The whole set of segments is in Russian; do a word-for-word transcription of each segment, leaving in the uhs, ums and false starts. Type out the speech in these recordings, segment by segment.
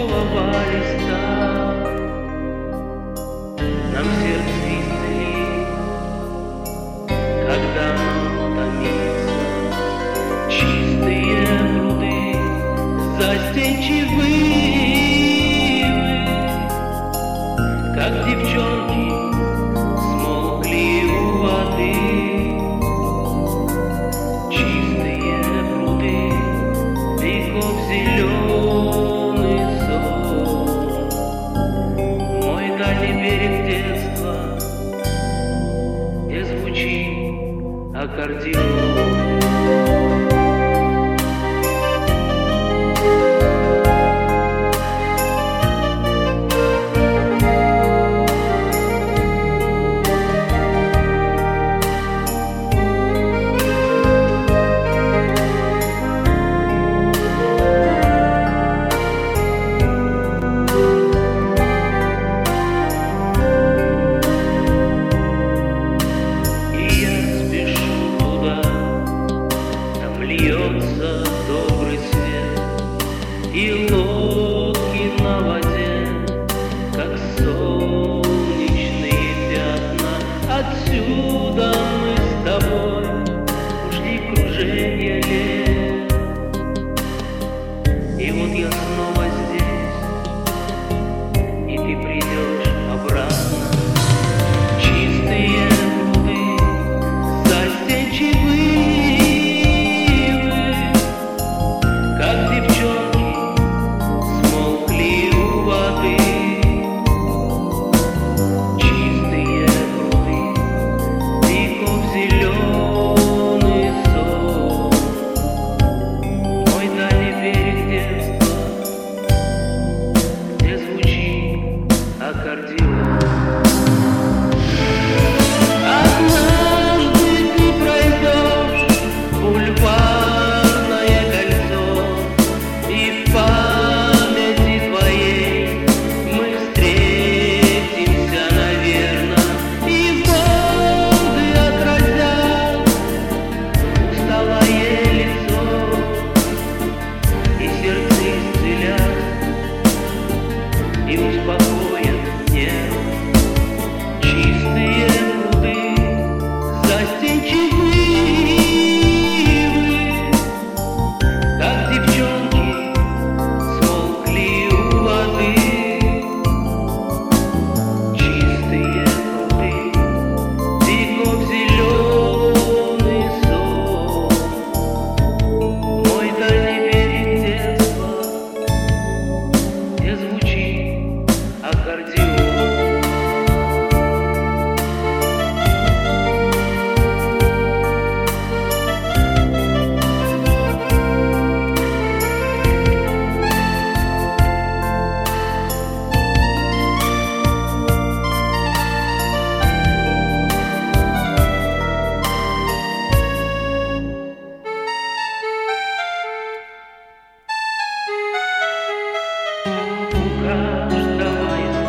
нового листа нам сердце исцелит, когда оно томится. Чистые пруды, застенчивые вы, как девчонки, смолкли у воды. Чистые пруды, веков зеленый сон, мой дальний берег детства, где звучит аккордеон. Льется добрый свет, и лодки на воде, как солнечные пятна. Отсюда мы с тобой ушли в кружение лет, и вот я снова здесь, и ты придешь обратно. Чистые пруды, застенчивые, аккордеон. Однажды ты пройдешь бульварное кольцо, и в памяти твоей мы встретимся, наверно, и волны отразят усталое лицо, и сердце исцелят, и успокоят. Чистые пруды, застенчивые вы, как девчонки, смолкли у воды. Чистые пруды, веков зеленый сон, мой дальний берег детства, где звучит аккордеон.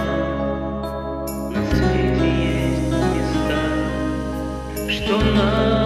Что нам